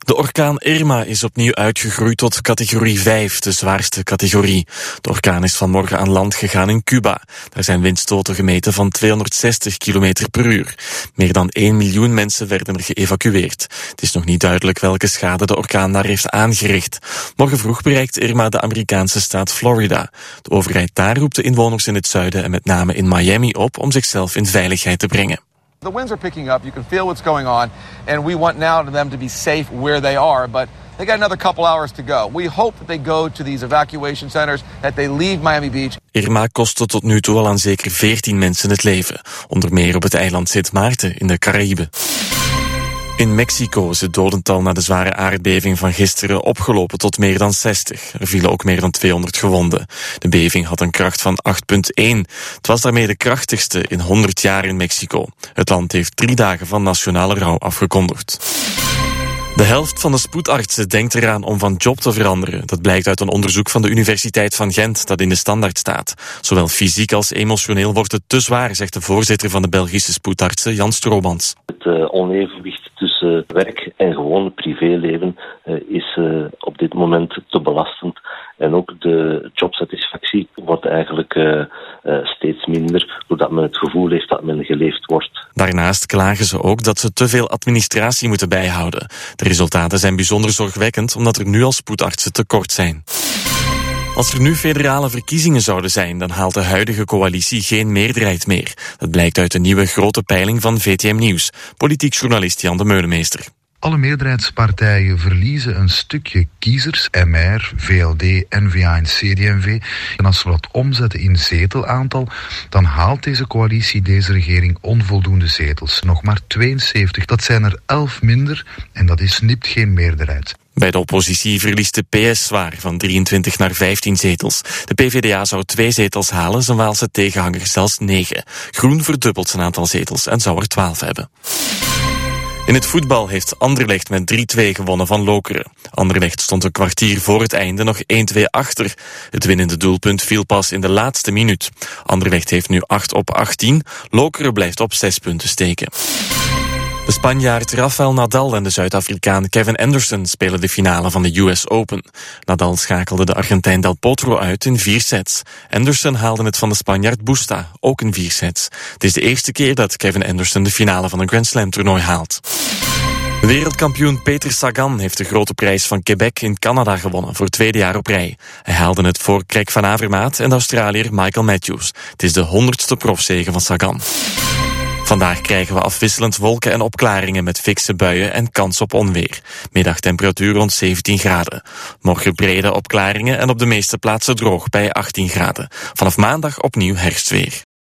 De orkaan Irma is opnieuw uitgegroeid tot categorie 5, de zwaarste categorie. De orkaan is vanmorgen aan land gegaan in Cuba. Daar zijn windstoten gemeten van 260 km per uur. Meer dan 1 miljoen mensen werden er geëvacueerd. Het is nog niet duidelijk welke schade de orkaan daar heeft aangericht. Morgen vroeg bereikt Irma de Amerikaanse staat Florida. De overheid daar roept de inwoners in het zuiden en met name in Miami op om zichzelf in veiligheid te brengen. The winds are picking up, you can feel what's going on, and we want now them to be safe where they are, but they got another couple hours to go. We hope that they go to these evacuation centers, that they leave Miami Beach. Irma kostte tot nu toe al aan zeker 14 mensen het leven, onder meer op het eiland Sint Maarten in de Caraïben. In Mexico is het dodental na de zware aardbeving van gisteren opgelopen tot meer dan 60. Er vielen ook meer dan 200 gewonden. De beving had een kracht van 8,1. Het was daarmee de krachtigste in 100 jaar in Mexico. Het land heeft 3 dagen van nationale rouw afgekondigd. De helft van de spoedartsen denkt eraan om van job te veranderen. Dat blijkt uit een onderzoek van de Universiteit van Gent dat in de Standaard staat. Zowel fysiek als emotioneel wordt het te zwaar, zegt de voorzitter van de Belgische spoedartsen, Jan Stroobans. Het onevenwicht tussen werk en gewoon privéleven is op dit moment te belastend. En ook de jobsatisfactie wordt eigenlijk steeds minder, doordat men het gevoel heeft dat men geleefd wordt. Daarnaast klagen ze ook dat ze te veel administratie moeten bijhouden. De resultaten zijn bijzonder zorgwekkend, omdat er nu al spoedartsen tekort zijn. Als er nu federale verkiezingen zouden zijn, dan haalt de huidige coalitie geen meerderheid meer. Dat blijkt uit de nieuwe grote peiling van VTM Nieuws. Politiek journalist Jan de Meulemeester. Alle meerderheidspartijen verliezen een stukje kiezers, MR, VLD, N-VA en CD&V. En als we dat omzetten in zetelaantal, dan haalt deze coalitie, deze regering, onvoldoende zetels. Nog maar 72, dat zijn er 11 minder en dat is nipt geen meerderheid. Bij de oppositie verliest de PS zwaar, van 23 naar 15 zetels. De PvdA zou 2 zetels halen, zijn Waalse tegenhanger zelfs 9. Groen verdubbelt zijn aantal zetels en zou er 12 hebben. In het voetbal heeft Anderlecht met 3-2 gewonnen van Lokeren. Anderlecht stond een kwartier voor het einde nog 1-2 achter. Het winnende doelpunt viel pas in de laatste minuut. Anderlecht heeft nu 8 op 18. Lokeren blijft op 6 punten steken. De Spanjaard Rafael Nadal en de Zuid-Afrikaan Kevin Anderson spelen de finale van de US Open. Nadal schakelde de Argentijn Del Potro uit in 4 sets. Anderson haalde het van de Spanjaard Busta, ook in 4 sets. Het is de eerste keer dat Kevin Anderson de finale van een Grand Slam toernooi haalt. Wereldkampioen Peter Sagan heeft de grote prijs van Quebec in Canada gewonnen voor 2e jaar op rij. Hij haalde het voor Craig van Avermaet en de Australiër Michael Matthews. Het is de 100ste profzege van Sagan. Vandaag krijgen we afwisselend wolken en opklaringen met fikse buien en kans op onweer. Middagtemperatuur rond 17 graden. Morgen brede opklaringen en op de meeste plaatsen droog bij 18 graden. Vanaf maandag opnieuw herfstweer.